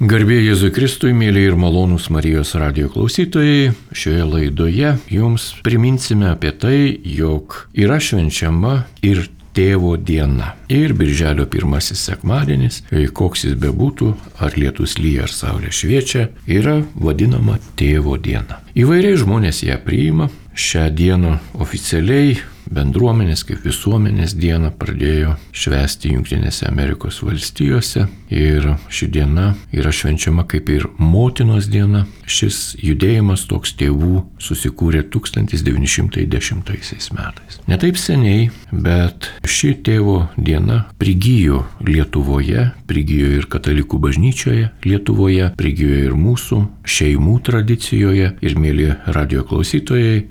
Garbė Jėzui Kristui, mėly ir malonūs Marijos radijo klausytojai, šioje laidoje jums priminsime apie tai, jog yra švenčiama ir Tėvo diena. Ir birželio pirmasis sekmadienis, koks jis bebūtų, ar lietus lyja, ar saulė šviečia, yra vadinama Tėvo diena. Įvairiai žmonės ją priima. Šią dieną oficialiai bendruomenės kaip visuomenės dieną pradėjo švęsti Jungtinėse Amerikos valstijose ir ši diena yra švenčiama kaip ir motinos diena. Šis judėjimas toks tėvų susikūrė 1910 metais. Ne taip seniai, bet ši tėvo diena prigijo Lietuvoje, prigijo ir katalikų bažnyčioje Lietuvoje, prigijo ir mūsų šeimų tradicijoje. Ir mėly radijo klausytojai,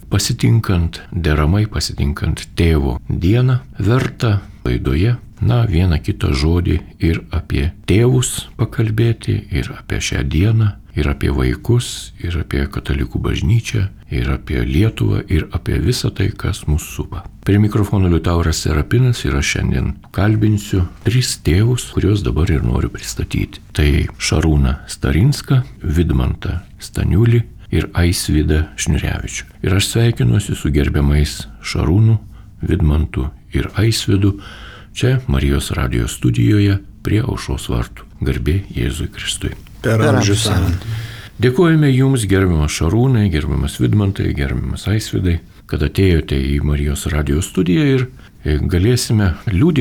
deramai pasitinkant tėvo dieną, verta laidoje vieną kitą žodį ir apie tėvus pakalbėti, ir apie šią dieną, ir apie vaikus, ir apie katalikų bažnyčią, ir apie Lietuvą, ir apie visą tai, kas mūsų supa. Prie mikrofono Liutauras Serapinas ir aš šiandien kalbinsiu 3 tėvus, kuriuos dabar ir noriu pristatyti. Tai Šarūną Starinską, Vidmantą Staniulį ir Aisvydą Šniurevičių. Ir aš sveikinuosi su gerbiamais Šarūnu, Vidmantu ir Aisvydu čia Marijos radijo studijoje prie Aušros vartų. Garbė Jėzui Kristui. Per amžius amen. Dėkojame jums, gerbiamas Šarūnai, gerbiamas Vidmantai, gerbiamas Aisvydai, kad atėjote į Marijos radijo studiją ir galėsime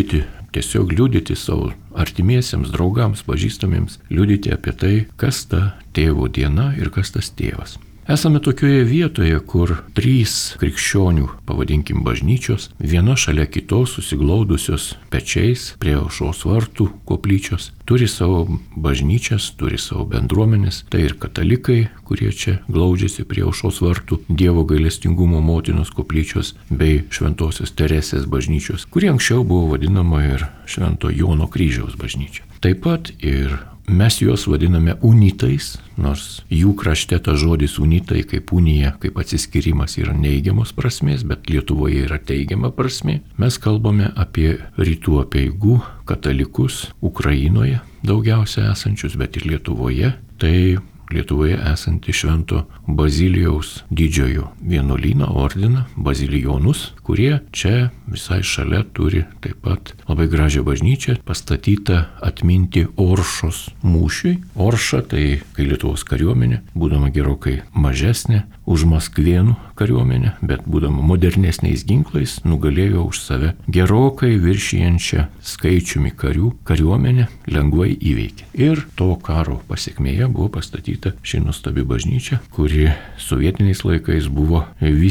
tiesiog liudyti savo artimiesiems, draugams, pažįstamiems, liudyti apie tai, kas ta tėvo diena ir kas tas tėvas. Esame tokioje vietoje, kur 3 krikščionių, pavadinkim bažnyčios, viena šalia kitos susiglaudusios pečiais prie Aušros vartų koplyčios, turi savo bažnyčias, turi savo bendruomenės, tai ir katalikai, kurie čia glaudžiasi prie Aušros vartų, Dievo gailestingumo motinos koplyčios bei Šventosios Teresės bažnyčios, kuri anksčiau buvo vadinama ir Švento Jono kryžiaus bažnyčia. Taip pat ir mes juos vadiname unitais, nors jų krašte tas žodis unitai kaip unija, kaip atsiskyrimas yra neigiamos prasmės, bet Lietuvoje yra teigiama prasmė. Mes kalbame apie rytų apeigų katalikus Ukrainoje daugiausia esančius, bet ir Lietuvoje. Tai Lietuvoje esanti Švento Bazilijaus didžiojo vienuolyną, ordiną, bazilijonus, kurie čia visai šalia turi taip pat labai gražią bažnyčią, pastatytą atminti Oršos mūšiui. Orša tai kai Lietuvos kariuomenė, būdama gerokai mažesnė už Maskvėnų kariuomenę, bet būdama modernesniais ginklais, nugalėjo už save gerokai viršijančią skaičiumi karių kariuomenę, lengvai įveikė. Ir to karo pasiekmėje buvo pastatyta ši nuostabi bažnyčia, kuri sovietiniais laikais buvo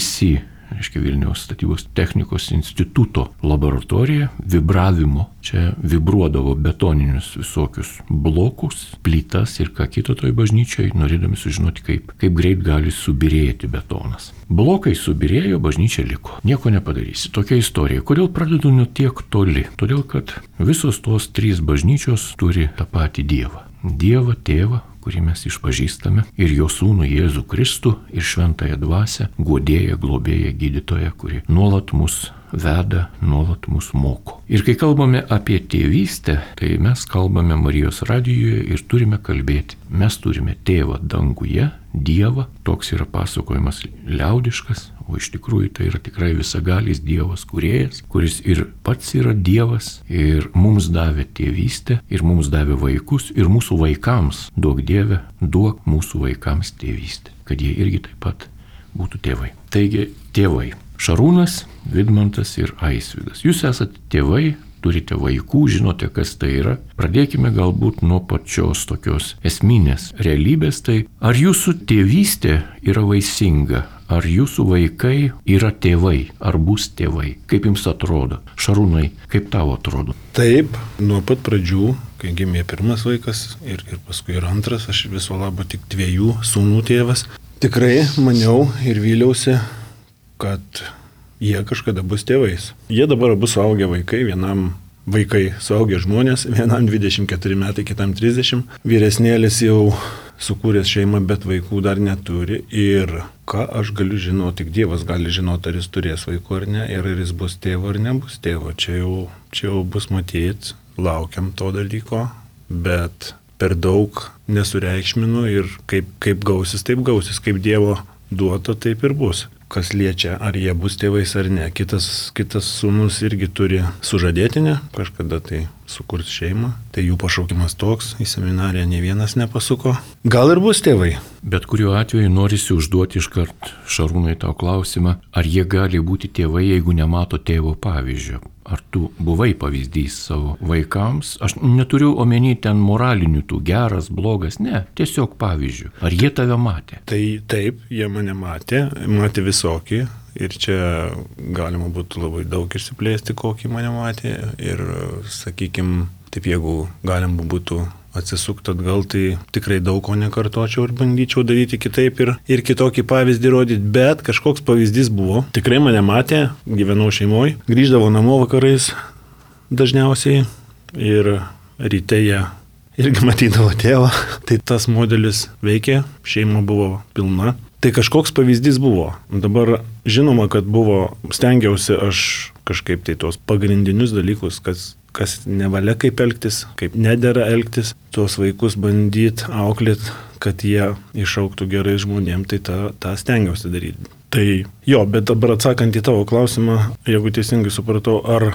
Vilniaus statybos technikos instituto laboratorija vibravimo. Čia vibruodavo betoninius visokius blokus, plytas ir ką kito toj bažnyčiai, norėdami sužinoti, kaip greit gali subirėti betonas. Blokai subirėjo, bažnyčia liko. Nieko nepadarysi. Tokia istorija. Kodėl pradedu nuo tiek toli? Todėl, kad visos tos 3 bažnyčios turi tą patį Dievą. Dievą Tėvą, kurį mes išpažįstame, ir jo sūnų Jėzų Kristų ir šventąją dvasią, guodėją, globėją, gydytoją, kuri nuolat mus veda, nuolat mus moko. Ir kai kalbame apie tėvystę, tai mes kalbame Marijos radijoje ir turime kalbėti. Mes turime Tėvą danguje, Dievą, toks yra pasakojimas liaudiškas, o iš tikrųjų tai yra tikrai visagalis Dievas kūrėjas, kuris ir pats yra Dievas ir mums davė tėvystę, ir mums davė vaikus, ir mūsų vaikams, duok Dieve, duok mūsų vaikams tėvystę, kad jie irgi taip pat būtų tėvai. Taigi, tėvai. Šarūnas, Vidmantas ir Aisvydas. Jūs esate tėvai, turite vaikų, žinote, kas tai yra. Pradėkime galbūt nuo pačios tokios esminės realybės. Tai ar jūsų tėvystė yra vaisinga? Ar jūsų vaikai yra tėvai? Ar bus tėvai? Kaip jums atrodo? Šarūnai, kaip tau atrodo? Taip, nuo pat pradžių, kai gimė pirmas vaikas ir paskui ir antras, aš viso labo tik 2 sūnų tėvas. Tikrai maniau ir vyliausi, kad jie kažkada bus tėvais. Jie dabar bus suaugę vaikai, vienam vaikai suaugę žmonės, vienam 24 metai, kitam 30. Vyresnėlis jau sukūręs šeimą, bet vaikų dar neturi. Ir ką aš galiu žinoti, tik Dievas gali žinoti, ar jis turės vaikų ar ne, ir ar jis bus tėvo ar nebus tėvo. Čia jau bus matyti, laukiam to dalyko, bet per daug nesureikšminu ir kaip gausis, taip gausis, kaip Dievo duota, taip ir bus. Kas liečia, ar jie bus tėvais ar ne. Kitas sūnus irgi turi sužadėtinę, kažkada tai sukurs šeimą. Tai jų pašaukimas toks, į seminariją ne vienas nepasuko. Gal ir bus tėvai. Bet kuriuo atveju norisi užduoti iškart Šarūnai tau klausimą, ar jie gali būti tėvai, jeigu nemato tėvo pavyzdžio. Ar tu buvai pavyzdys savo vaikams? Aš neturiu omeny ten moralinių tų, geras, blogas, ne, tiesiog pavyzdžių. Ar jie tave matė? Tai taip, jie mane matė visokį ir čia galima būtų labai daug išsiplėsti, kokį mane matė ir, sakykime, taip jeigu galima būtų atsisukti atgal, tai tikrai daug ko nekartočiau ir bandyčiau daryti kitaip ir kitokį pavyzdį rodyti, bet kažkoks pavyzdys buvo. Tikrai mane matė, gyvenau šeimoje, grįždavo namo vakarais dažniausiai ir ryte jie irgi matydavo tėvą, tai tas modelis veikė, šeima buvo pilna. Tai kažkoks pavyzdys buvo. Dabar žinoma, kad buvo, stengiausi aš kažkaip tai tos pagrindinius dalykus, kas nevalia kaip elgtis, kaip nedera elgtis, tuos vaikus bandyti auklėti, kad jie išauktų gerai žmonėm, tai tą stengiausi daryti. Tai jo, bet dabar atsakant į tavo klausimą, jeigu teisingai supratau, ar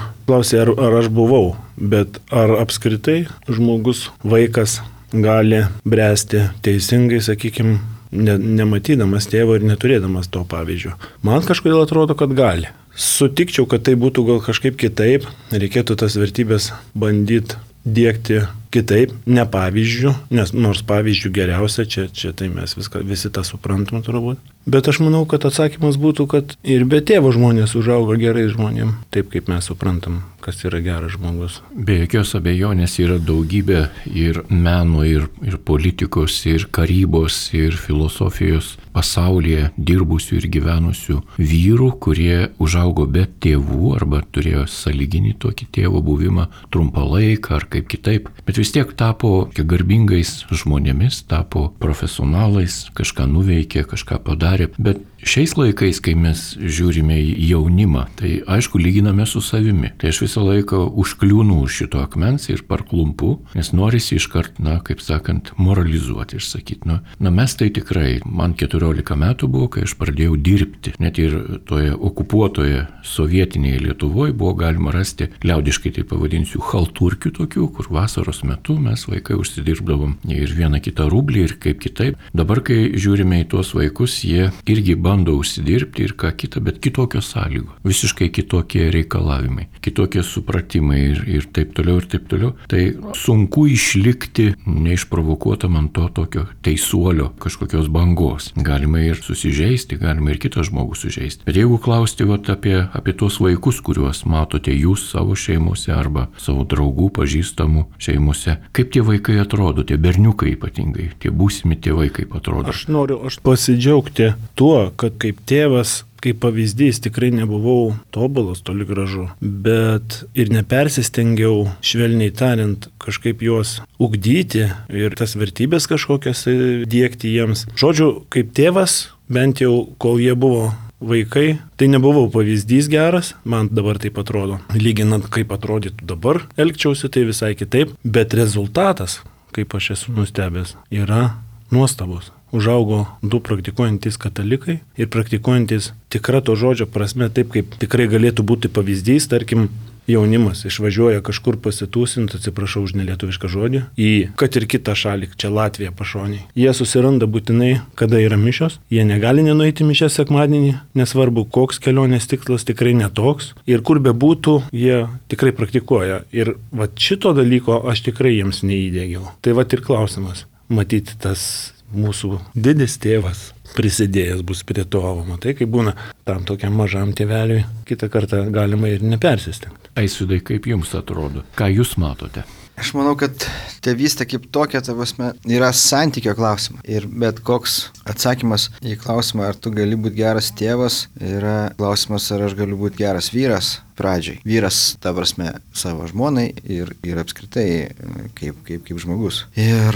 aš buvau, bet ar apskritai žmogus, vaikas gali bręsti teisingai, sakykime, nematydamas tėvo ir neturėdamas to pavyzdžio. Man kažkodėl atrodo, kad gali. Sutikčiau, kad tai būtų gal kažkaip kitaip, reikėtų tas vertybės bandyti dėkti kitaip, ne pavyzdžių, nes nors pavyzdžių geriausia, čia tai mes visi tą suprantam turbūt. Bet aš manau, kad atsakymas būtų, kad ir be tėvo žmonės užauga gerai žmonėm, taip kaip mes suprantam, kas yra geras žmogus. Be jokios abejonės yra daugybė ir meno, ir politikos, ir karybos, ir filosofijos pasaulyje dirbusių ir gyvenusių vyrų, kurie užaugo be tėvų arba turėjo sąlyginį tokį tėvo buvimą trumpą laiką ar kaip kitaip, bet vis tiek tapo garbingais žmonėmis, tapo profesionalais, kažką nuveikė, kažką padarė. Bet šiais laikais, kai mes žiūrime į jaunimą, tai aišku lyginame su savimi. Tai aš visą laiką užkliūnu už šito akmens ir parklumpu, nes norisi iškart, kaip sakant, moralizuoti ir sakyti, mes tai tikrai, man 14 metų buvo, kai aš pradėjau dirbti. Net ir toje okupuotoje sovietinėje Lietuvoje buvo galima rasti, liaudiškai tai pavadinsiu, chalturkių tokių, kur vasaros metu mes vaikai užsidirbdavom ir vieną kitą rublį ir kaip kitaip. Dabar, kai žiūrime į tuos vaikus, jie irgi bando užsidirbti ir ką kita, bet kitokios sąlygos, visiškai kitokie reikalavimai, kitokie supratimai ir taip toliau ir taip toliau. Tai sunku išlikti neišprovokuotam ant to tokio teisuolio kažkokios bangos. Galima ir susižeisti, galima ir kitą žmogų sužeisti. Bet jeigu klausti apie tuos vaikus, kuriuos matote jūs savo šeimose arba savo draugų, pažįstamų šeimose, kaip tie vaikai atrodo, tie berniukai ypatingai, tie būsimi tėvai kaip atrodo? Aš noriu pasidžiaugti tuo, kad kaip tėvas, kaip pavyzdys tikrai nebuvau tobulas, toli gražu, bet ir nepersistengiau, švelniai tariant, kažkaip juos ugdyti ir tas vertybės kažkokias diegti jiems. Žodžiu, kaip tėvas, bent jau kol jie buvo vaikai, tai nebuvau pavyzdys geras, man dabar taip atrodo. Lyginant, kaip atrodytų dabar, elgčiausi tai visai kitaip, bet rezultatas, kaip aš esu nustebęs, yra nuostabus. Užaugo 2 praktikuojantys katalikai ir praktikuojantys tikra to žodžio prasme, taip kaip tikrai galėtų būti pavyzdys, tarkim, jaunimas išvažiuoja kažkur pasitūsint, atsiprašau už nelietuvišką žodį, į kad ir kitą šalį, čia Latvija pašoniai. Jie susiranda būtinai, kada yra mišios, jie negali nenueiti mišias sekmadienį, nesvarbu, koks kelionės tikslas, tikrai netoks. Ir kur be būtų, jie tikrai praktikuoja. Ir šito dalyko aš tikrai jiems neįdėgiau. Tai ir klausimas, matyti tas mūsų didis tėvas prisidėjęs bus prie to, matai, kai būna tam tokiam mažam tėveliui, kitą kartą galima ir nepersistengti. Aisvydai, kaip jums atrodo? Ką jūs matote? Aš manau, kad tėvystė kaip tokia, yra santykio klausimas. Ir bet koks atsakymas į klausimą, ar tu gali būti geras tėvas, yra klausimas, ar aš galiu būti geras vyras pradžiai. Vyras, ta prasme, savo žmonai ir apskritai kaip žmogus. Ir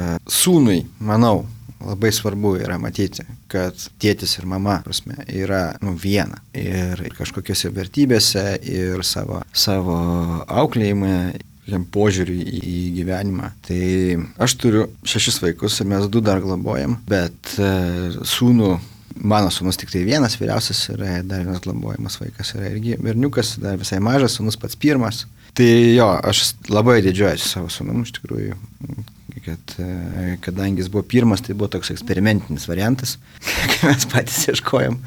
sūnui, manau, labai svarbu yra matyti, kad tėtis ir mama, prasme, yra viena. Ir kažkokiose vertybėse ir savo auklėjime, tokiam požiūriui į gyvenimą. Tai aš turiu 6 vaikus ir mes 2 dar globojam, bet mano sūnus tik tai vienas, vyriausias yra, dar vienas globojamas vaikas yra irgi berniukas, dar visai mažas, sūnus pats pirmas. Tai jo, aš labai didžiuojuosi savo sūnum, iš tikrųjų, kad kadangi jis buvo pirmas, tai buvo toks eksperimentinis variantas, kai mes patys ieškojom,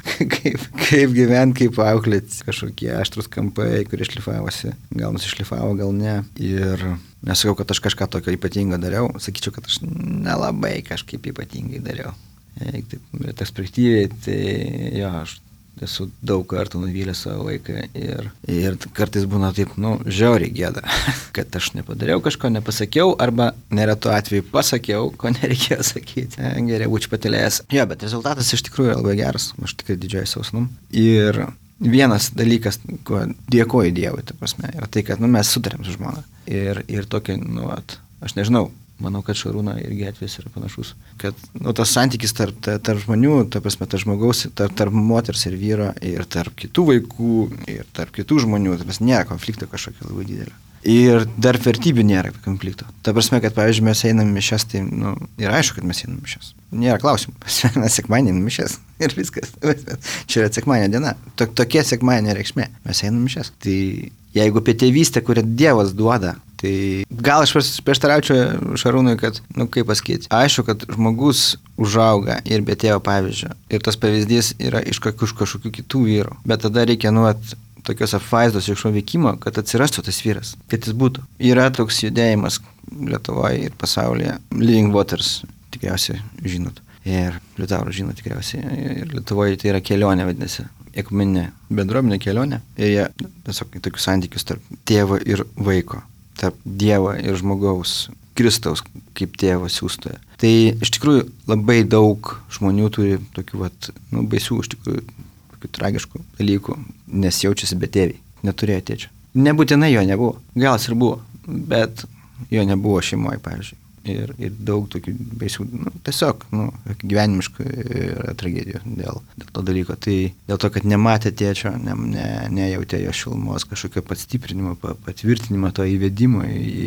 kaip gyventi, kaip auklėti, kažkokie aštrus kampai, kurie šlifavosi, gal nusišlifavo, gal ne. Ir nesakau, kad aš kažką tokio ypatingo dariau, sakyčiau, kad aš nelabai kažkaip ypatingai dariau. Jeigu taip retrospektyviai, tai jo, aš esu daug kartų nuvylęs savo vaiką ir kartais būna taip, žiauriai gėda, kad aš nepadariau kažko, nepasakiau, arba neretu atveju pasakiau, ko nereikėjo sakyti. Geriau būčiau patylėjęs. Jo, bet rezultatas iš tikrųjų labai geras, aš tikrai didžiuoju savo sūnum. Ir vienas dalykas, ko dėkoju Dievui, ta prasme, yra tai, kad mes sutarėm su žmona. Ir tokia, aš nežinau, manau, kad Šarūno irgi atvejis yra panašus. Kad tas santykis tarp žmonių, ta prasme, tarp žmogaus, tarp moters ir vyro, ir tarp kitų vaikų, ir tarp kitų žmonių, ta prasme, nėra konflikto kažkokio labai didelio. Ir dar vertybių nėra konflikto. Ta prasme, kad, pavyzdžiui, mes einam mišias, tai, yra aišku, kad mes einam mišias. Nėra klausimų. Mes sekmadienį einam mišias ir viskas. Čia yra sekmadienio diena. Tokia sekmadienio reikšmė. Mes einam mišias. Tai jeigu apie tėvystę, kurią Dievas duoda, tai gal aš prieštaraučiau Šarūnui, kad, kaip pasakyti, aišku, kad žmogus užauga ir be tėvo pavyzdžio. Ir tas pavyzdys yra iš kažkokių kitų vyrų. Bet tada reikia, tokios apvaizdos iš veikimo, kad atsirastų tas vyras, kad jis būtų. Yra toks judėjimas Lietuvoje ir pasaulyje. Living Waters, tikriausiai žinot. Ir Liutauro žino tikriausiai. Ir Lietuvoje tai yra kelionė, vadinasi. Ekumeninė bendruomenė kelionė. Ir jie tiesiog tokius santykius tarp tėvo ir vaiko. Tarp Dievo ir žmogaus, Kristaus kaip tėvo siųstojo. Tai iš tikrųjų labai daug žmonių turi tokių baisių, iš tikrųjų, tokių tragiškų dalykų, nes jaučiasi betėviai, neturėjo tėčio. Nebūtinai jo nebuvo, gal ir buvo, bet jo nebuvo šeimoje, pavyzdžiui. Ir daug tokių baisių, tiesiog, gyvenimiškų tragedijų dėl to dalyko. Tai dėl to, kad nematė tėčio, nejautė jo šilumos, kažkokio pastiprinimo, patvirtinimo, to įvedimo,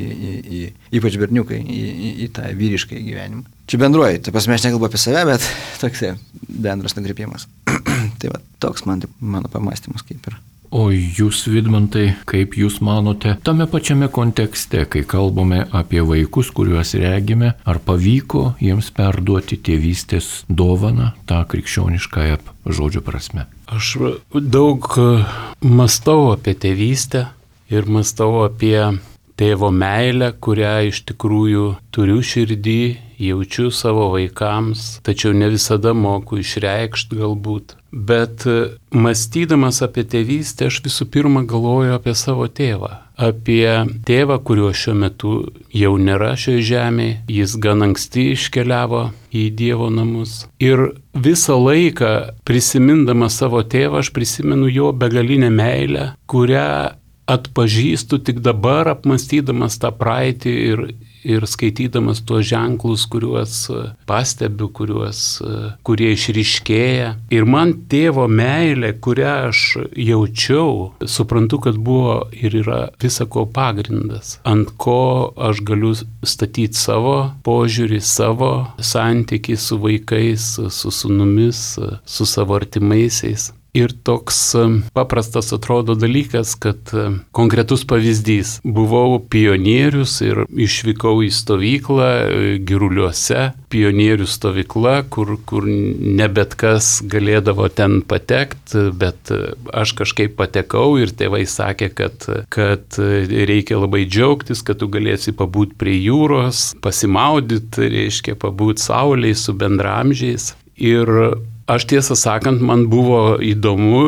ypač berniukai, į tą vyrišką gyvenimą. Čia bendruoju, tai prasme aš nekalbu apie save, bet toks bendras nukreipimas. Tai va, toks mano pamąstymas kaip yra. O jūs, Vidmantai, kaip jūs manote, tame pačiame kontekste, kai kalbame apie vaikus, kuriuos regime, ar pavyko jiems perduoti tėvystės dovaną, tą krikščioniškąją žodžio prasme? Aš daug mąstau apie tėvystę ir mąstau apie tėvo meilę, kurią iš tikrųjų turiu širdį, jaučiu savo vaikams, tačiau ne visada moku išreikšti galbūt. Bet mąstydamas apie tėvystę, aš visų pirma galvoju apie savo tėvą. Apie tėvą, kurio šiuo metu jau nėra šioje žemėje, jis gan anksti iškeliavo į Dievo namus. Ir visą laiką prisimindamas savo tėvą, aš prisimenu jo begalinę meilę, kurią atpažįstu tik dabar, apmąstydamas tą praeitį ir skaitydamas tuos ženklus, kuriuos pastebiu, kurie išryškėja. Ir man tėvo meilė, kurią aš jaučiau, suprantu, kad buvo ir yra visako pagrindas, ant ko aš galiu statyti savo požiūrį, savo santykį su vaikais, su sūnumis, su savo artimaisiais. Ir toks paprastas atrodo dalykas, kad konkretus pavyzdys. Buvau pionierius ir išvykau į stovyklą Giruliuose. Pionierių stovykla, kur ne bet kas galėdavo ten patekti, bet aš kažkaip patekau ir tėvai sakė, kad reikia labai džiaugtis, kad tu galėsi pabūti prie jūros, pasimaudyti, reiškia pabūti saulėje su bendramžiais. Ir aš tiesą sakant, man buvo įdomu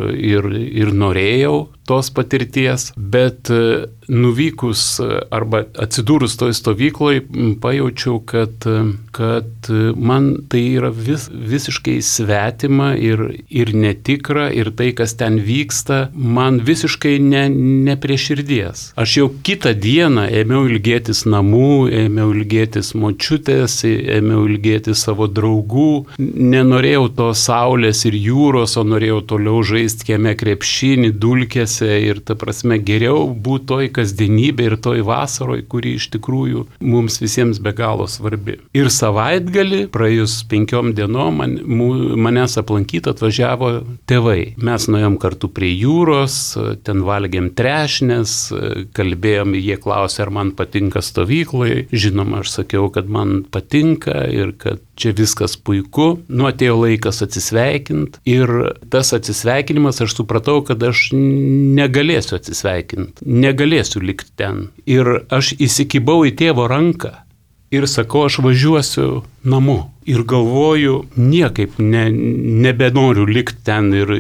ir norėjau tos patirties, bet nuvykus arba atsidūrus toj stovykloj pajaučiau, kad man tai yra visiškai svetima ir netikra ir tai, kas ten vyksta, man visiškai ne prie širdies. Aš jau kitą dieną ėmiau ilgėtis namų, ėmiau ilgėtis močiutės, ėmiau ilgėtis savo draugų, nenorėjau tos saulės ir jūros, o norėjau toliau žaisti kieme krepšinį, dulkės džiaugiuosi ir ta prasme geriau būti toj kasdienybė ir toj vasaroj, kuri iš tikrųjų mums visiems be galo svarbi. Ir savaitgalį, praėjus 5 dienom, manęs aplankyti atvažiavo tėvai. Mes nuėjom kartu prie jūros, ten valgėm trešnės, kalbėjom, jie klausė, ar man patinka stovyklai. Žinoma, aš sakiau, kad man patinka ir kad čia viskas puiku. Nu, atėjo laikas atsisveikinti ir tas atsisveikinimas, aš supratau, kad aš negalėsiu atsisveikinti, negalėsiu likti ten. Ir aš įsikibau į tėvo ranką ir sakau, aš važiuosiu namo. Ir galvoju, niekaip nebenoriu likti ten ir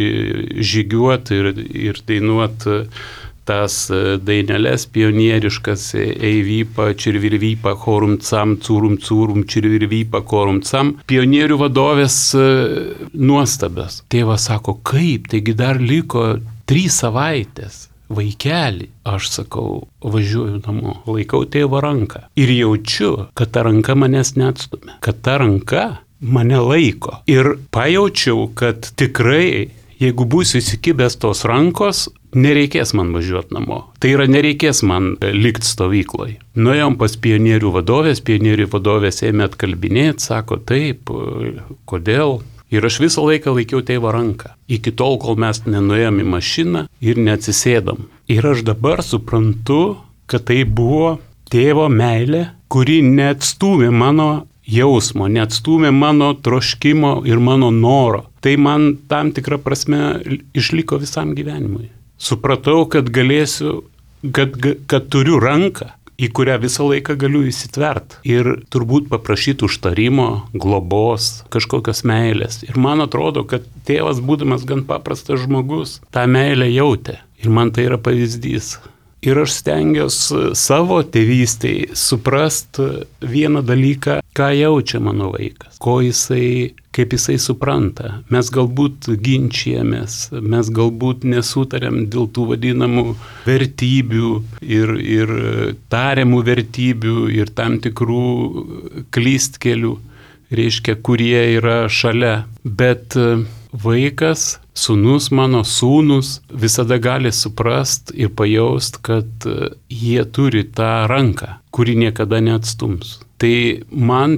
žygiuoti ir dainuoti tas dainelės pionieriškas eivypa, čirvirvypa, chorum cam, curum curum, čirvirvypa, chorum cam. Pionierių vadovės nuostabios. Tėvas sako, kaip, taigi dar liko 3 savaitės. Vaikeli, aš sakau, važiuoju namo, laikau tėvo ranką. Ir jaučiu, kad ta ranka manęs neatstumia, kad ta ranka mane laiko. Ir pajaučiau, kad tikrai, jeigu būsiu įsikibęs tos rankos, nereikės man važiuoti namo. Tai yra, nereikės man likti stovykloje. Nuėjom pas pionierių vadovės ėmė atkalbinėti, sako, taip, kodėl? Ir aš visą laiką laikiau tėvo ranką. Iki tol, kol mes nenuėjom į mašiną ir neatsisėdom. Ir aš dabar suprantu, kad tai buvo tėvo meilė, kuri neatstūmė mano jausmo, neatstūmė mano troškimo ir mano noro. Tai man tam tikrą prasme išliko visam gyvenimui. Supratau, kad galėsiu, kad turiu ranką, į kurią visą laiką galiu įsitverti. Ir turbūt paprašyti užtarimo, globos, kažkokios meilės. Ir man atrodo, kad tėvas, būdamas gan paprastas žmogus, tą meilę jautė. Ir man tai yra pavyzdys. Ir aš stengiuosi savo tėvystėj suprasti vieną dalyką, ką jaučia mano vaikas, kaip jisai supranta. Mes galbūt ginčijamės, mes galbūt nesutariam dėl tų vadinamų vertybių ir tariamų vertybių ir tam tikrų klystkelių, reiškia, kurie yra šalia. Bet vaikas, mano sūnus visada gali suprast ir pajaust, kad jie turi tą ranką, kuri niekada neatstums. Tai man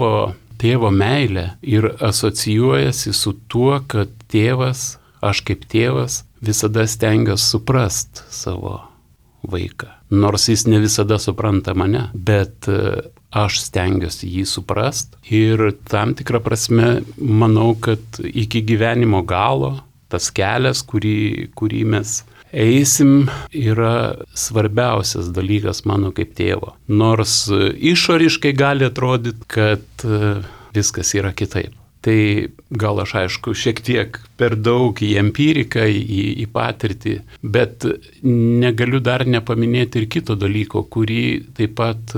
tėvo meilė ir asocijuojasi su tuo, kad tėvas, aš kaip tėvas, visada stengiuosi suprast savo vaiką. Nors jis ne visada supranta mane, bet aš stengiuosi jį suprast ir tam tikrą prasme manau, kad iki gyvenimo galo tas kelias, kurį mes eisim, yra svarbiausias dalykas mano kaip tėvo. Nors išoriškai gali atrodyti, kad viskas yra kitaip. Tai gal aš aišku šiek tiek per daug į empiriką, į patirtį, bet negaliu dar nepaminėti ir kito dalyko, kurį taip pat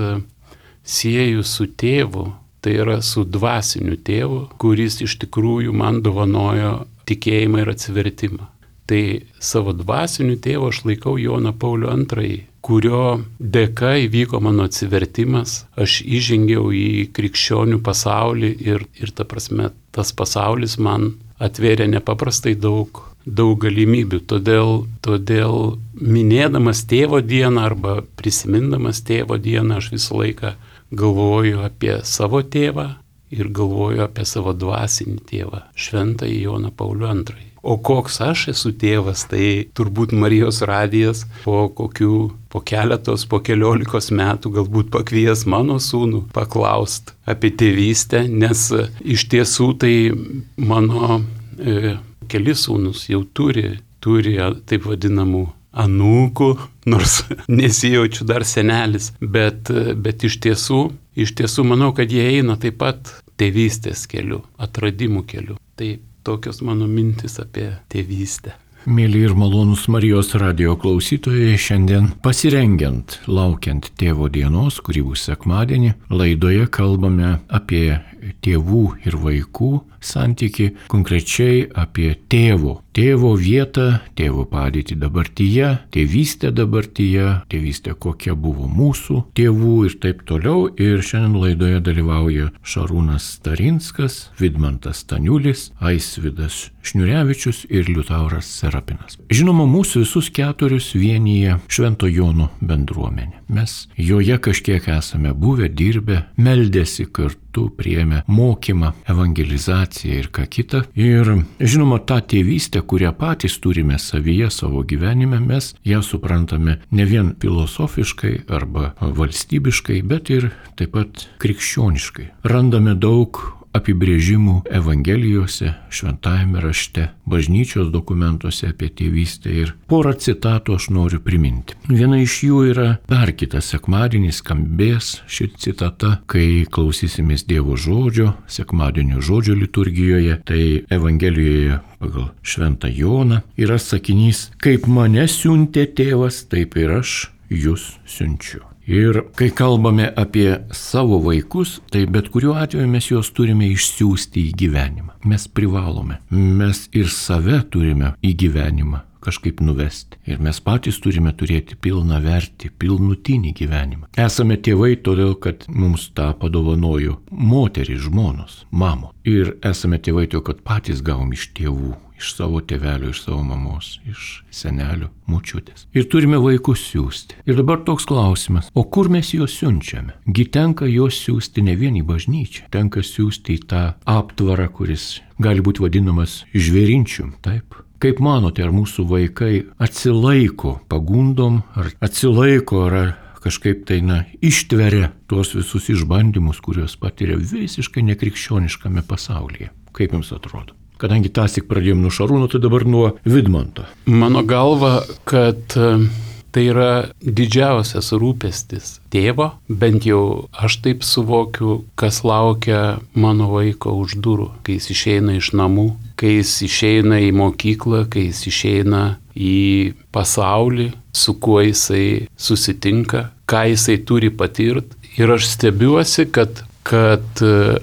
sieju su tėvu, tai yra su dvasiniu tėvu, kuris iš tikrųjų man dovanojo tikėjimą ir atsivertimą. Tai savo dvasiniu tėvu aš laikau Joną Paulių II, kurio dėka įvyko mano atsivertimas. Aš įžengiau į krikščionių pasaulį ir ta prasme, tas pasaulis man atvėrė nepaprastai daug galimybių. Todėl minėdamas tėvo dieną arba prisimindamas tėvo dieną, aš visą laiką galvoju apie savo tėvą ir galvoju apie savo dvasinį tėvą, šventąjį Joną Paulių II. O koks aš esu tėvas, tai turbūt Marijos radijas po keliolikos metų galbūt pakvies mano sūnų paklaust apie tėvystę, nes iš tiesų tai mano keli sūnus jau turi taip vadinamų anūkų, nors nesijaučiu dar senelis, bet iš tiesų manau, kad jie eina taip pat tėvystės keliu, atradimų keliu. Tai tokios mano mintis apie tėvystę. Mėly ir malonūs Marijos radijo klausytojai, šiandien pasirengiant, laukiant tėvo dienos, kuri bus sekmadienį, laidoje kalbame apie tėvų ir vaikų santyki, konkrečiai apie tėvo vietą, tėvo padėtį dabartyje, tėvystę dabartyje, tėvystę kokia buvo mūsų tėvų ir taip toliau. Ir šiandien laidoje dalyvauja Šarūnas Starinskas, Vidmantas Staniulis, Aisvydas Šniurevičius ir Liutauras Serapinas. Žinoma, mūsų visus keturis vienyje Švento Jono bendruomenė. Mes joje kažkiek esame buvę, dirbę, meldėsi kartu, priėmė mokymą, evangelizaciją ir ką kita. Ir žinoma, tą tėvystę, kurią patys turime savyje, savo gyvenime, mes ją suprantame ne vien filosofiškai arba valstybiškai, bet ir taip pat krikščioniškai. Randame daug apibrėžimų Evangelijose, Šventajame rašte, bažnyčios dokumentuose apie tėvystę ir porą citatų aš noriu priminti. Viena iš jų yra dar kitą sekmadienį skambės ši citata, kai klausysimės Dievo žodžio, sekmadienio žodžio liturgijoje, tai Evangelijoje pagal Šventą Joną yra sakinys: kaip mane siuntė tėvas, taip ir aš jūs siunčiu. Ir kai kalbame apie savo vaikus, tai bet kuriuo atveju mes juos turime išsiųsti į gyvenimą. Mes privalome. Mes ir save turime į gyvenimą kažkaip nuvesti. Ir mes patys turime turėti pilną vertį, pilnutinį gyvenimą. Esame tėvai todėl, kad mums tą padovanojo moterys, žmonos, mamos. Ir esame tėvai todėl, kad patys gavom iš tėvų, iš savo tėvelio, iš savo mamos, iš senelio, močiutės. Ir turime vaikus siųsti. Ir dabar toks klausimas, o kur mes juos siunčiame? Gi tenka juos siųsti ne vien į bažnyčią, tenka siųsti į tą aptvarą, kuris gali būti vadinamas žvėrinčium, taip? Kaip manote, ar mūsų vaikai atsilaiko pagundom, ar atsilaiko, ar kažkaip tai ištveria tuos visus išbandymus, kuriuos patiria visiškai nekrikščioniškame pasaulyje? Kaip jums atrodo? Kadangi tąsyk pradėjom nuo Šarūno, tai dabar nuo Vidmanto. Mano galva, kad tai yra didžiausias rūpestis tėvo, bent jau aš taip suvokiu, kas laukia mano vaiko už durų, kai jis išeina iš namų, kai jis išeina į mokyklą, kai jis išeina į pasaulį, su kuo jisai susitinka, ką jisai turi patirti. Ir aš stebiuosi, kad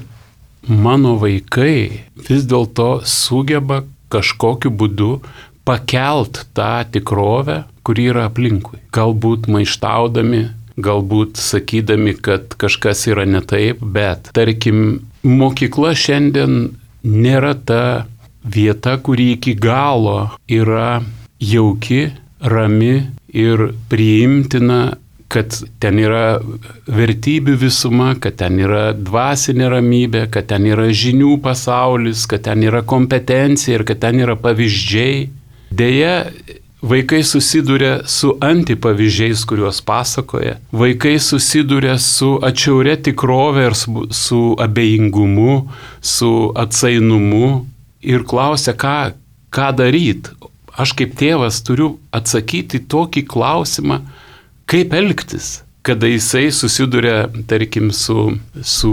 mano vaikai vis dėlto sugeba kažkokiu būdu pakelt tą tikrovę, kuri yra aplinkui. Galbūt maištaudami, galbūt sakydami, kad kažkas yra ne taip, bet tarkim, mokykla šiandien nėra ta vieta, kuri iki galo yra jauki, rami ir priimtina, kad ten yra vertybių visuma, kad ten yra dvasinė ramybė, kad ten yra žinių pasaulis, kad ten yra kompetencija ir kad ten yra pavyzdžiai. Deja, vaikai susiduria su antipavyzdžiais, kuriuos pasakoja. Vaikai susiduria su atšiauria tikrove ir su abejingumu, su atsainumu ir klausia, ką daryti. Aš kaip tėvas turiu atsakyti tokį klausimą, kaip elgtis, kada jisai susiduria, tarkim, su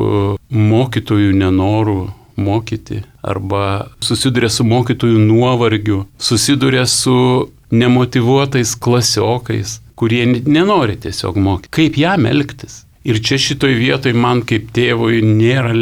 mokytojų nenoru mokyti, arba susiduria su mokytojų nuovargiu, susiduria su nemotyvuotais klasiokais, kurie nenori tiesiog mokyti. Kaip jam elgtis? Ir čia šitoj vietoj man kaip tėvui nėra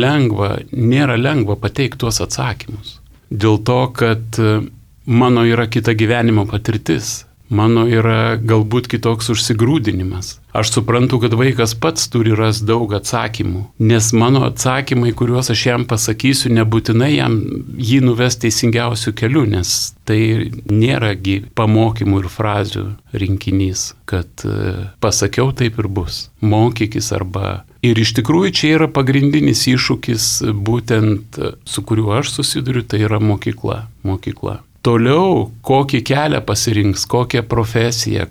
lengva pateikti tuos atsakymus. Dėl to, kad mano yra kita gyvenimo patirtis. Mano yra galbūt kitoks užsigrūdinimas. Aš suprantu, kad vaikas pats turi rasti daug atsakymų, nes mano atsakymai, kuriuos aš jam pasakysiu, nebūtinai jį nuves teisingiausių kelių, nes tai nėragi pamokymų ir frazių rinkinys, kad pasakiau taip ir bus. Mokykis arba... Ir iš tikrųjų čia yra pagrindinis iššūkis, būtent su kuriuo aš susiduriu, tai yra mokykla. Toliau, kokį kelią pasirinks, kokią profesiją,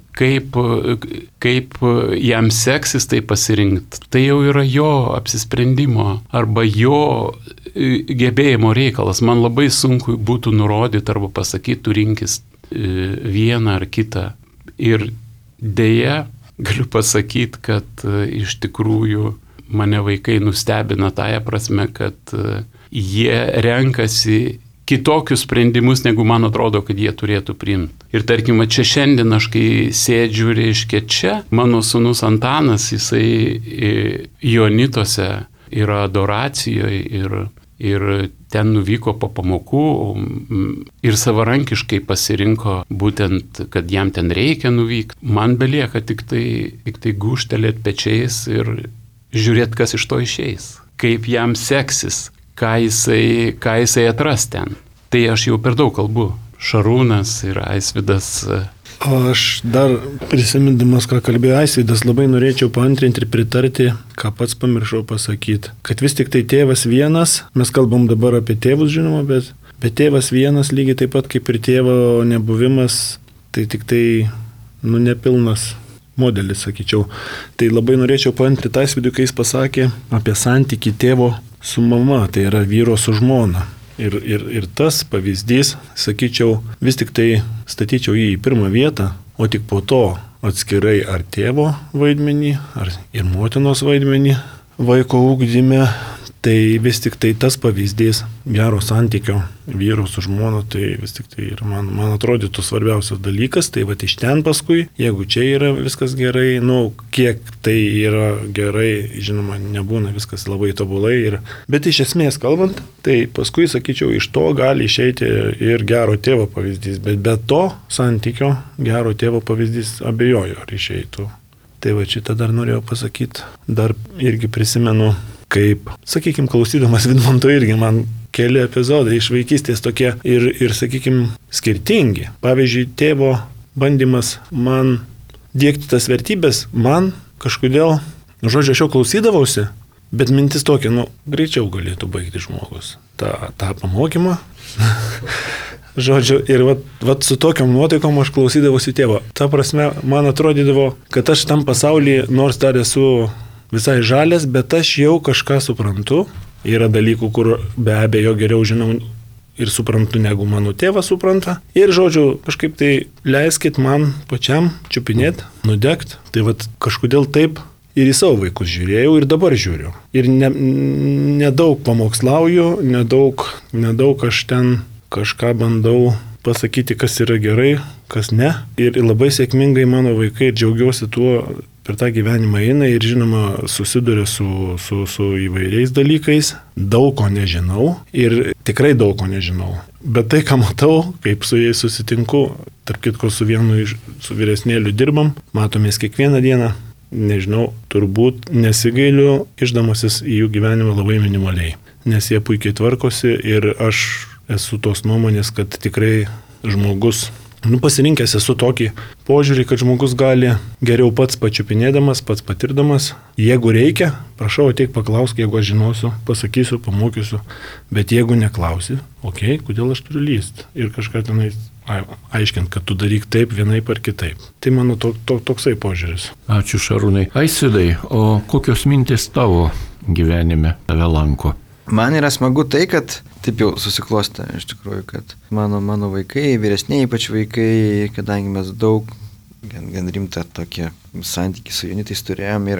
kaip jam seksis tai pasirinkti, tai jau yra jo apsisprendimo arba jo gebėjimo reikalas. Man labai sunku būtų nurodyti arba pasakyti, tu rinkis vieną ar kitą. Ir deja, galiu pasakyti, kad iš tikrųjų mane vaikai nustebina tąją prasme, kad jie renkasi kitokius sprendimus, negu man atrodo, kad jie turėtų priimti. Ir tarkim, čia šiandien aš kai sėdžiu, reiškia čia, mano sūnus Antanas, jisai Jonitose yra adoracijoje ir ten nuvyko po pamokų ir savarankiškai pasirinko būtent, kad jam ten reikia nuvykti. Man belieka tik tai gūžtelėti pečiais ir žiūrėti, kas iš to išeis, kaip jam seksis, ką jisai atras ten. Tai aš jau per daug kalbu. Šarūnas ir Aisvydas. O aš dar prisimindamas, ką kalbėjo Aisvydas, labai norėčiau paantrinti ir pritarti, ką pats pamiršau pasakyti. Kad vis tik tai tėvas vienas, mes kalbam dabar apie tėvus, žinoma, bet tėvas vienas lygiai taip pat kaip ir tėvo nebuvimas, tai tik tai, nepilnas modelis, sakyčiau. Tai labai norėčiau paantrinti Aisvydui, kai jis pasakė apie santykį tėvo su mama, tai yra vyro su žmona. Ir tas pavyzdys, sakyčiau, vis tik tai statyčiau jį į pirmą vietą, o tik po to atskirai ar tėvo vaidmenį, ar ir motinos vaidmenį vaiko ugdyme. Tai vis tik tai tas pavyzdys gero santykio vyro su žmona, tai vis tik tai ir man atrodytų svarbiausias dalykas. Tai va iš ten paskui, jeigu čia yra viskas gerai, kiek tai yra gerai, žinoma, nebūna viskas labai tobulai. Bet iš esmės kalbant, tai paskui, sakyčiau, iš to gali išeiti ir gero tėvo pavyzdys. Bet be to santykio gero tėvo pavyzdys abejoju, ar išeitų. Tai va šitą dar norėjau pasakyti. Dar irgi prisimenu, kaip, sakykime, klausydamas Vidmanto irgi man keli epizodai iš vaikystės tokie ir sakykime, skirtingi. Pavyzdžiui, tėvo bandymas man dėkti tas vertybės, man kažkodėl, žodžiu, aš jau klausydavausi, bet mintis tokia, greičiau galėtų baigti žmogus tą pamokymą. Žodžiu, ir vat su tokiam nuotaikom aš klausydavausi tėvo. Ta prasme, man atrodydavo, kad aš tam pasaulyje, nors dar esu visai žalės, bet aš jau kažką suprantu. Yra dalykų, kur be abejo geriau žinau ir suprantu, negu mano tėvas supranta. Ir, žodžiu, kažkaip tai leiskit man pačiam čiupinėti, nudegti. Tai vat kažkodėl taip ir į savo vaikus žiūrėjau ir dabar žiūriu. Ir nedaug pamokslauju, nedaug aš ten kažką bandau pasakyti, kas yra gerai, kas ne. Ir labai sėkmingai mano vaikai, džiaugiuosi tuo, per tą gyvenimą eina ir, žinoma, susiduria su įvairiais dalykais. Daug ko nežinau ir tikrai daug ko nežinau. Bet tai, ką matau, kaip su jais susitinku, tarp kitko su vienu su vyresnėliu dirbam, matomės kiekvieną dieną, nežinau, turbūt nesigailiu, išdamasis į jų gyvenimą labai minimaliai. Nes jie puikiai tvarkosi ir aš esu tos nuomonės, kad tikrai žmogus, pasirinkęs esu tokį požiūrį, kad žmogus gali geriau pats pačiupinėdamas, pats patirdamas. Jeigu reikia, prašau, ateik paklausk, jeigu aš žinosiu, pasakysiu, pamokysiu. Bet jeigu neklausi, kodėl aš turiu lysti? Ir kažką tenais aiškint, kad tu daryk taip, vienaip ar kitaip. Tai mano toksai požiūris. Ačiū, Šarūnai. Aisvydai, o kokios mintis tavo gyvenime tave lanko? Man yra smagu tai, kad taip jau susiklostė, iš tikrųjų, kad mano vaikai, vyresniai ypač vaikai, kadangi mes daug gan rimtą tokį santykį su jaunitais turėjom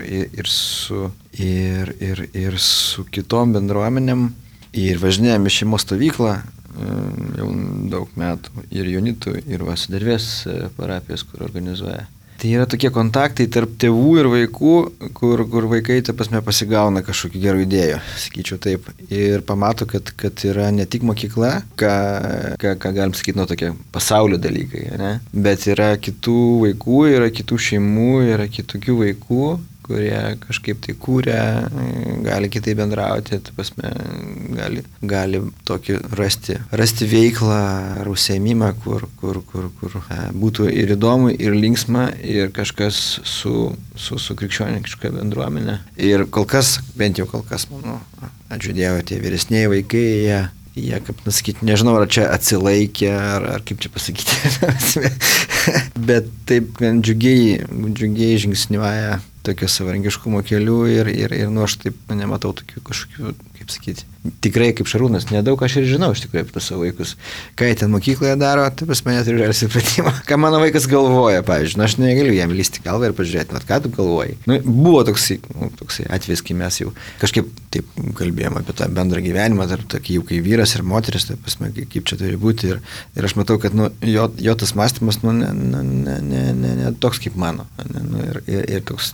ir su kitom bendruomenėm ir važinėjom į šeimos stovyklą jau daug metų ir jaunitų ir Vasidervės parapijos, kur organizuoja. Tai yra tokie kontaktai tarp tėvų ir vaikų, kur vaikai, ta prasme, pasigauna kažkokių gerų idėjų, sakyčiau taip. Ir pamato, kad yra ne tik mokykla, ką galim sakyti, tokie pasaulio dalykai, ne? Bet yra kitų vaikų, yra kitų šeimų, yra kitokių vaikų, kurie kažkaip tai kūrė, gali kitai bendrauti, ta prasme, gali tokį rasti veiklą ar užsiėmimą, kur būtų ir įdomu, ir linksma, ir kažkas su krikščioniška bendruomenė. Ir bent jau kol kas, manau, ačiū Dievui, tie vyresnėje vaikai, jie, kaip pasakyti, nežinau, ar čia atsilaikė, ar kaip čia pasakyti, bet taip džiugiai žingsniuoja tokio savarankiškumo kelių ir aš taip nematau tokių kažkokių, kaip sakyti, tikrai kaip Šarūnas, nedaug aš ir žinau iš tikrųjų apie savo vaikus. Ką jie ten mokykloje daro, tai pas mane turi žalį supratimo. Ką mano vaikas galvoja, pavyzdžiui, aš negaliu jam lysti galvą ir pažiūrėti, ką tu galvoji. Buvo toksai atvejis, kai mes jau kažkaip taip kalbėjom apie tą bendrą gyvenimą, tarp tokį jau kai vyras ir moteris, tai pasme, kaip čia turi būti. Ir aš matau, kad jo tas mąstymas ne toks kaip mano. Ir toks,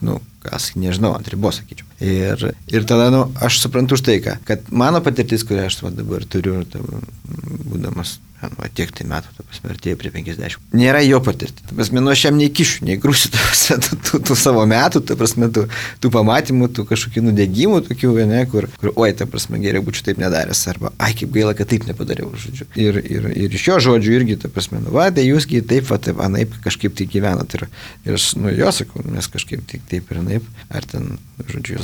gal nežinau, ant ribos, sakyčiau. Ir tada, aš suprantu už tai, kad mano patirtis, kurią aš dabar turiu, būdamas tiek tai metų, artėju prie 50. Nėra jo patirti. Aš jam neįkišiu, neįgrūsiu tų savo metų, tų pamatymų, tų kažkokių nudegimų, tokių, ne, kur geriau būčiau taip nedaręs, arba, kaip gaila, kad taip nepadariau, žodžiu. Ir iš jo žodžių irgi, tai jūsgi taip, anaip kažkaip tai gyvenat. Ir aš, jo sakau, mes kažkaip taip ir anaip, ar ten, žodžiu,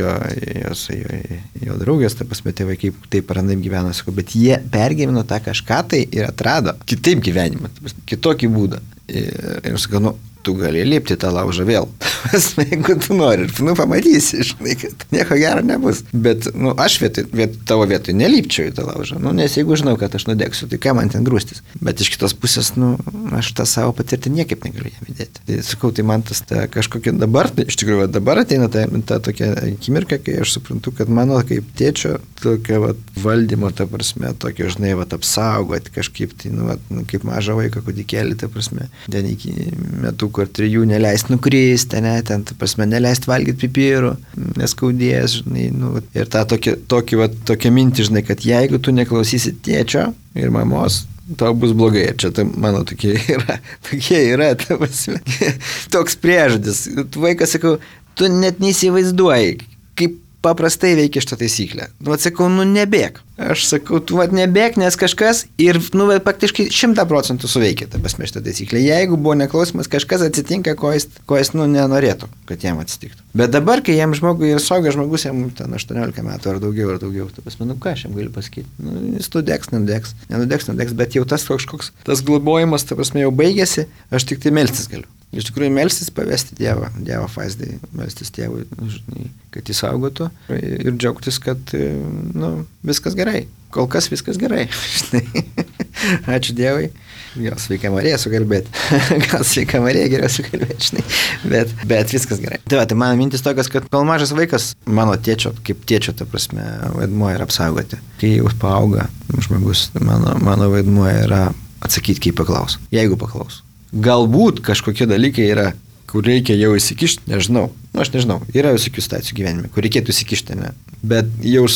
jo draugės, tėvai kaip taip ar anaip gyvena, sakau, bet jie pergyveno tą kažką tai ir atrado kitaip gyvenimą, kitokį būdą. Ir sakau, tu gali lipti tą laužą vėl. Jeigu tu nori, pamatysi, žinai, kad nieko gero nebus. Bet, aš tavo vietoj nelipčiau į tą laužą, nes jeigu žinau, kad aš nudegsiu, tai ką man ten grūstis. Bet iš kitos pusės, aš tą savo patirtį niekaip negaliu jam įdėti. Tai sakau, tai man tas kažkokia dabar, iš tikrųjų, dabar ateina ta tokia akimirka, kai aš suprantu, kad mano kaip tėčio tokia valdymo, ta prasme, tokia, žinai, apsaugoti kažkaip, tai, kaip mažą vaiką kūdikėlį, ta prasme, ten iki metų, kur 3 neleist nukristi, ten, ta prasme, neleist valgyti pipirų, neskaudės, žinai, ir tokia mintį, žinai, kad jeigu tu neklausysi tėčio ir mamos, tau bus blogai. Ir čia mano tokie yra, ta prasme, toks priežodis. Vaikas, sakau, tu net neįsivaizduoji, kaip paprastai veikia šitą taisyklę. Sakau, nebėk. Aš sakau, tu nebėk, nes kažkas ir, praktiškai 100% suveikia, ta prasme, šitą taisyklę. Jeigu buvo neklausimas, kažkas atsitinka, ko jis nenorėtų, kad jam atsitiktų. Bet dabar, kai jam žmogui ir suaugęs žmogus, jam ten 18 metų ar daugiau, ta prasme, ką aš jam galiu pasakyti? Jis nenudegs, bet jau tas kažkoks, tas globojimas, ta prasme, jau baigėsi, aš tik tai melstis galiu. Iš tikrųjų, melstis, pavesti Dievo faizdai, melstis Tėvui, žinai, kad jis saugotų ir džiaugtis, kad viskas gerai. Kol kas viskas gerai. Ačiū Dievui. Gal sveika Marija sukalbėti. Gal sveika Marija geriau sukalbėti, žinai. Bet viskas gerai. Tai mano mintis tokios, kad kol mažas vaikas, mano tėčio, kaip tėčio, ta prasme, vaidmuo yra apsaugoti. Kai jau paauga žmogus, mano vaidmuo yra atsakyti, kai paklaus. Jeigu paklaus. Galbūt kažkokie dalykai yra, kur reikia jau įsikišti, nežinau. Aš nežinau, yra visokių situacijų gyvenime, kur reikėtų įsikišti, ne. Bet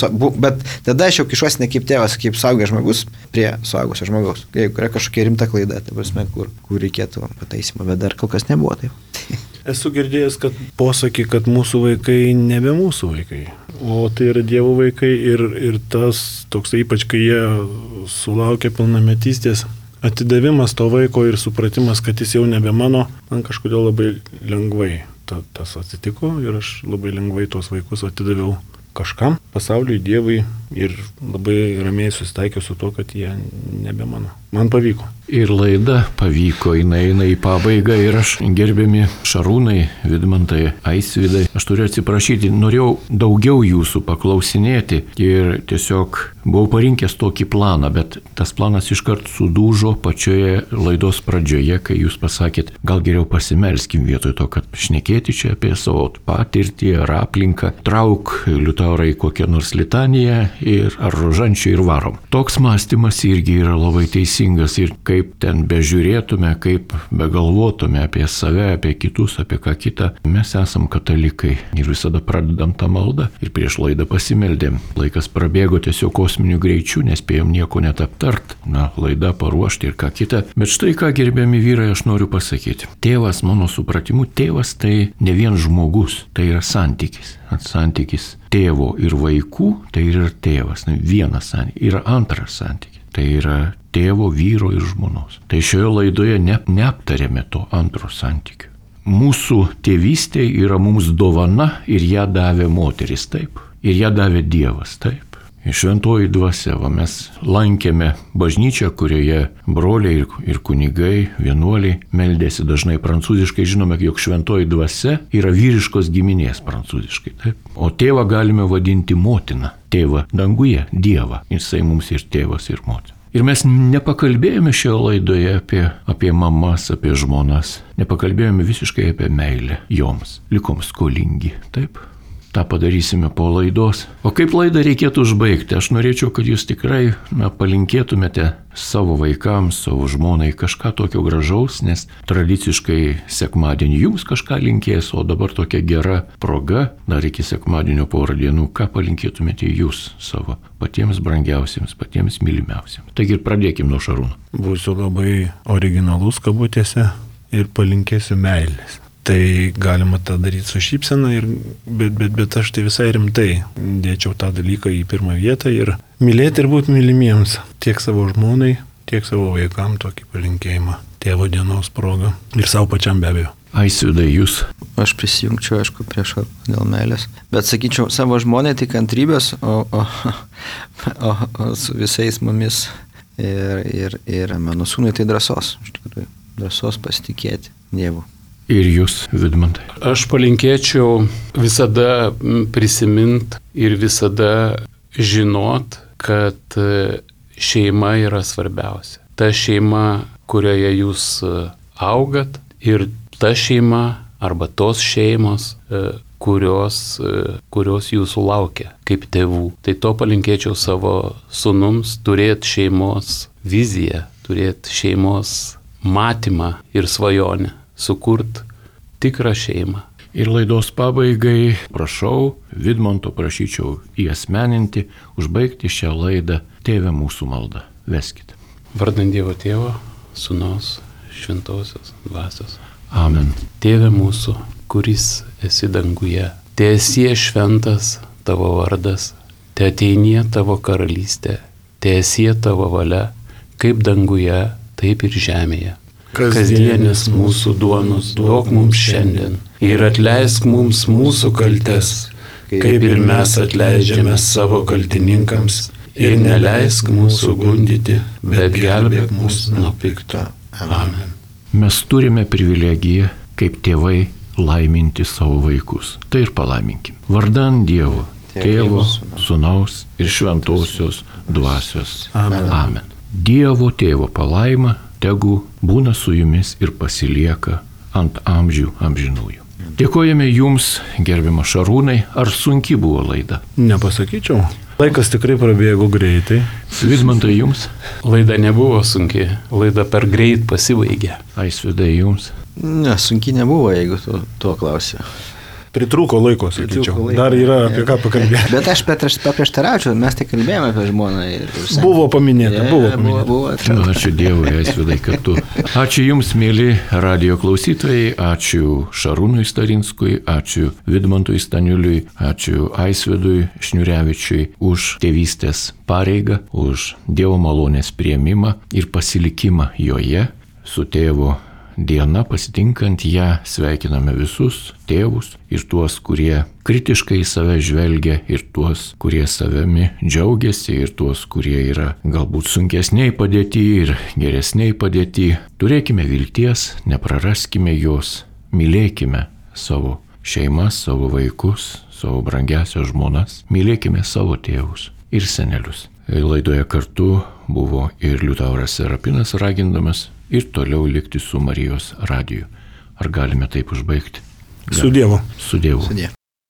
tada aš jau kišuosi ne kaip tėvas, kaip suaugęs žmogus prie suaugusio žmogaus. Jeigu yra kažkokia rimta klaida, ta prasme, kur reikėtų pataisymo, bet dar kol kas nebuvo taip. Esu girdėjęs, kad posakį, kad mūsų vaikai nebe mūsų vaikai, o tai yra Dievo vaikai ir tas toks, ypač kai jie sulaukia pilnametystės, atidavimas to vaiko ir supratimas, kad jis jau nebe mano, man kažkodėl labai lengvai tas atsitiko ir aš labai lengvai tos vaikus atidaviau kažkam, pasauliui, Dievui ir labai ramiai susitaikiau su to, kad jie nebe mano. Man pavyko. Ir laida pavyko, jinai eina į pabaigą ir aš, gerbiami Šarūnai, Vidmantai, Aisvydai, aš turiu atsiprašyti, norėjau daugiau jūsų paklausinėti ir tiesiog buvau parinkęs tokį planą, bet tas planas iškart sudužo pačioje laidos pradžioje, kai jūs pasakėt, gal geriau pasimelskim vietoj to, kad šnekėti čia apie savo patirtį ar aplinką, trauk Liutaurai kokią nors litaniją ir ar rožančių ir varom. Toks mąstymas irgi yra labai teisingas ir kaip ten bežiūrėtume, kaip begalvotume apie save, apie kitus, apie ką kitą, mes esam katalikai ir visada pradedam tą maldą ir prieš laidą pasimeldėm. Laikas prabėgo tiesiog kosminiu greičiu, nespėjom nieko net aptart, laida paruošti ir ką kitą. Bet štai ką, gerbiami vyrai, aš noriu pasakyti. Tėvas, mano supratimu, tėvas tai ne vien žmogus, tai yra santykis. Santykis tėvo ir vaikų, tai yra tėvas, vienas santykis. Yra antras santykis, tai yra tėvo, vyro ir žmonos. Tai šioje laidoje neaptarėme to antro santykio. Mūsų tėvystė yra mums dovana ir ją davė moteris, taip. Ir ją davė Dievas, taip. Šventoji dvasia, mes lankėme bažnyčią, kurioje broliai ir kunigai, vienuoliai meldėsi dažnai prancūziškai. Žinome, jog šventoji dvasia yra vyriškos giminės prancūziškai. Taip? O tėvą galime vadinti motina. Tėvą danguje, Dievą. Jisai mums ir tėvas, ir motina. Ir mes nepakalbėjome šioje laidoje apie mamas, apie žmonas. Nepakalbėjome visiškai apie meilę joms. Likom skolingi. Taip? tą padarysime po laidos. O kaip laidą reikėtų užbaigti? Aš norėčiau, kad jūs tikrai palinkėtumėte savo vaikams, savo žmonai kažką tokio gražaus, nes tradiciškai sekmadienį jums kažką linkės, o dabar tokia gera proga, dar iki sekmadienio porą dienų, ką palinkėtumėte jūs savo patiems brangiausiems, patiems mylimiausiems. Taigi ir pradėkim nuo Šarūno. Būsiu labai originalus kabutėse ir palinkėsiu meilės. Tai galima tą daryti su šypsena, bet aš tai visai rimtai dėčiau tą dalyką į pirmą vietą ir mylėti ir būti mylimiems. Tiek savo žmonai, tiek savo vaikam tokį palinkėjimą. Tėvo dienos proga ir savo pačiam be abejo. Aisvydai, jūs. Aš prisijungčiau, aišku, prie Šarūno dėl meilės. Bet sakyčiau, savo žmonai tik kantrybės, o su visais mumis ir mano sūnui tai drąsos. Iš tikrųjų, drąsos pasitikėti Dievu. Ir jūs, Vidmantai. Aš palinkėčiau visada prisimint ir visada žinot, kad šeima yra svarbiausia. Ta šeima, kurioje jūs augat, ir ta šeima arba tos šeimos, kurios jūsų laukia kaip tėvų. Tai to palinkėčiau savo sūnums, turėti šeimos viziją, turėti šeimos matymą ir svajonę. Sukurt tikrą šeimą. Ir laidos pabaigai prašau, Vidmanto prašyčiau įasmeninti, užbaigti šią laidą Tėve mūsų maldą. Veskite. Vardant Dievo Tėvo, Sūnaus, Šventosios Dvasios. Amen. Tėve mūsų, kuris esi danguje, teesie šventas tavo vardas, teateinie tavo karalystė, teesie tavo valia, kaip danguje, taip ir žemėje. Kasdienis mūsų duonos duok mums šiandien ir atleisk mums mūsų kaltes, kaip ir mes atleidžiame savo kaltininkams, ir neleisk mūsų gundyti, bet gelbėk mus nuo pikto. Amen. Mes turime privilegiją, kaip tėvai, laiminti savo vaikus. Tai ir palaiminkim. Vardan Dievo, Tėvo, Sūnaus ir Šventosios Dvasios. Amen. Amen. Dievo Tėvo palaima tegu būna su jumis ir pasilieka ant amžių amžinųjų. Dėkojame jums, gerbiamas Šarūnai. Ar sunki buvo laida? Nepasakyčiau. Laikas tikrai prabėgo greitai. Vidmantai, jums? Laida nebuvo sunki, laida per greit pasibaigė. Aisvydai, jums? Ne, sunki nebuvo, jeigu tu to klausi. Pritrūko laiko, sakyčiau. Dar yra apie ką pakalbėti. Bet aš paprieštaraučiau, mes tai kalbėjome apie žmoną. Buvo paminėta, buvo paminėta. Buvo. Ačiū Dievui, Aisvydai, kad tu. Ačiū jums, mėly radijo klausytojai, ačiū Šarūnui Starinskui, ačiū Vidmantui Staniuliui, ačiū Aisvydui Šniurevičiui už tėvystės pareigą, už Dievo malonės priėmimą ir pasilikimą joje su tėvu. Diena, pasitinkant ją, sveikiname visus tėvus ir tuos, kurie kritiškai į save žvelgia, ir tuos, kurie savimi džiaugiasi, ir tuos, kurie yra galbūt sunkesniai padėti ir geresniai padėti. Turėkime vilties, nepraraskime jos, mylėkime savo šeimas, savo vaikus, savo brangiasias žmonas, mylėkime savo tėvus ir senelius. Laidoje kartu buvo ir Liutauras Serapinas, ragindamas ir toliau likti su Marijos radiju. Ar galime taip užbaigti? Su Dievu. Su Dievu. Sudie.